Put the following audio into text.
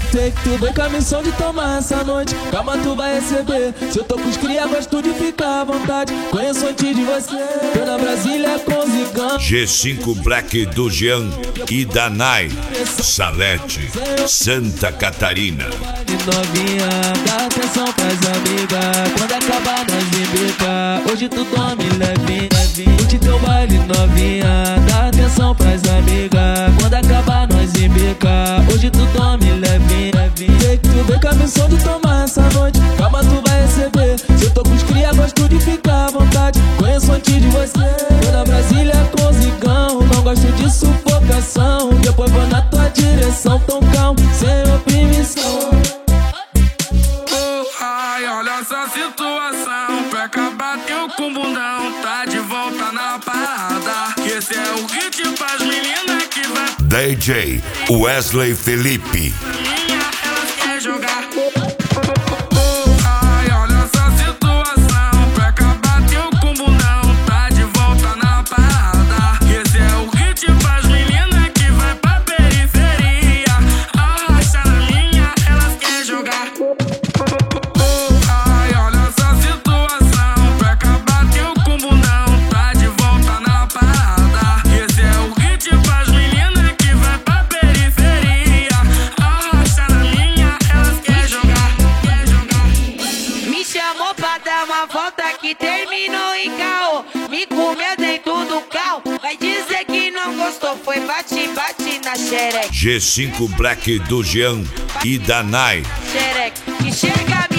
Sei que tu vem com a missão de tomar essa noite. Calma, tu vai receber. Se eu tô com os cria, gosto de ficar à vontade. Conheço antes de você. Tô na Brasília com Zigão. G5 Black do Jean e da Nai, Salete, Santa Catarina. Novinha, dá atenção pras amigas. Quando acabar nós embica. Hoje tu dorme levinha. Curte teu baile novinha. Dá atenção pras amigas. Quando acabar nós embica. Hoje tu dorme levinha. Sei que tu vem com a missão de tomar essa noite. Calma, tu vai receber. Se eu tô com os cria, gosto de ficar à vontade. Conheço antes de você. Tô na Brasília com Zigão. Não gosto de sufocação. Depois vou na tua direção. Tão calmo, sem oprimição. Ai, olha essa situação. Peca bateu com bundão. Tá de volta na parada. Esse é o hit pras meninas que vai. DJ Wesley Felipe. Elas querem jogar. Ai, olha essa situação. Peca bateu com bundão. Tá de volta na parada. Esse é o hit pras meninas que vai pra periferia. Arrasta na minha, elas querem jogar. Ai, olha essa situação. Peca bateu com bundão. Tá de volta na parada. Esse é o hit pras meninas que vai pra periferia. Arrasta na minha, elas querem jogar. Me chamou pra dar uma volta que terminou em caô. Me comeu dentro do carro. Vai dizer que não gostou. Foi bate na xereca. G5 Black do Jean e da Nai. Xereca, que chega